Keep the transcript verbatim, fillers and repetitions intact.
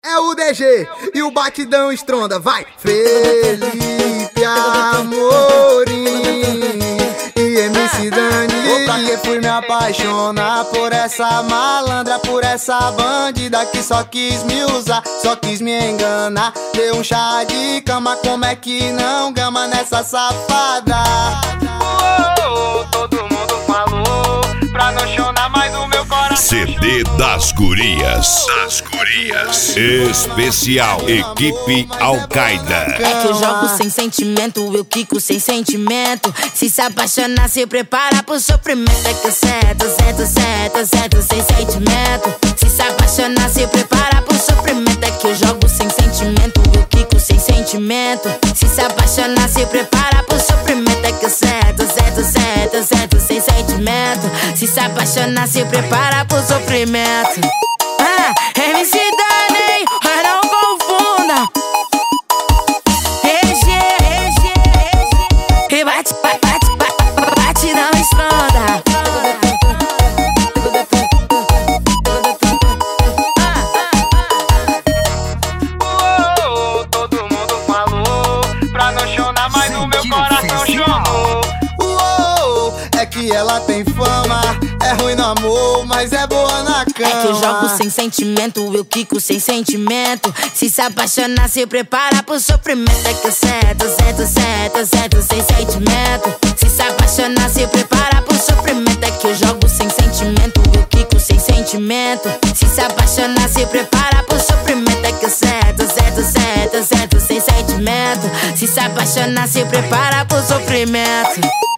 É o D G e o batidão estronda, vai! Felipe Amorim e M C Dani. Vou pra que fui me apaixonar por essa malandra, por essa bandida que só quis me usar, só quis me enganar. Deu um chá de cama, como é que não gama nessa safada? Oh, todo mundo falou pra não chorar mais o meu coração. C D das Gurias. Das Gurias. Especial Equipe Al-Qaeda. É que eu jogo sem sentimento, eu quico sem sentimento. Se se apaixonar, se prepara pro sofrimento. É que eu certo, certo, certo, certo, sem sentimento. Se se apaixonar, se prepara pro sofrimento. É que eu jogo sem sentimento, eu quico sem sentimento. Se se apaixonar, se prepara pro sofrimento. É que eu certo, certo, certo, certo, sem sentimento. Se se apaixonar, se prepara pro sofrimento. Ah, M C Dani, mas não confunda. R G, R G, R G. E bate, bate, bate, bate, bate, não estronda. Oh, todo mundo falou pra não chorar, mas o meu coração chorou. Oh, é que ela tem fama, é ruim no amor, mas é boa na cama. É que eu jogo sem sentimento, eu quico sem sentimento. Se se apaixonar, se prepara pro sofrimento. É que eu certo, certo, certo, certo, sem sentimento. Se se apaixonar, se prepara pro sofrimento. É que eu jogo sem sentimento, eu quico sem sentimento. Se se apaixonar, se prepara pro sofrimento. É que eu certo, certo, certo, certo, sem sentimento. Se se apaixonar, se prepara pro sofrimento.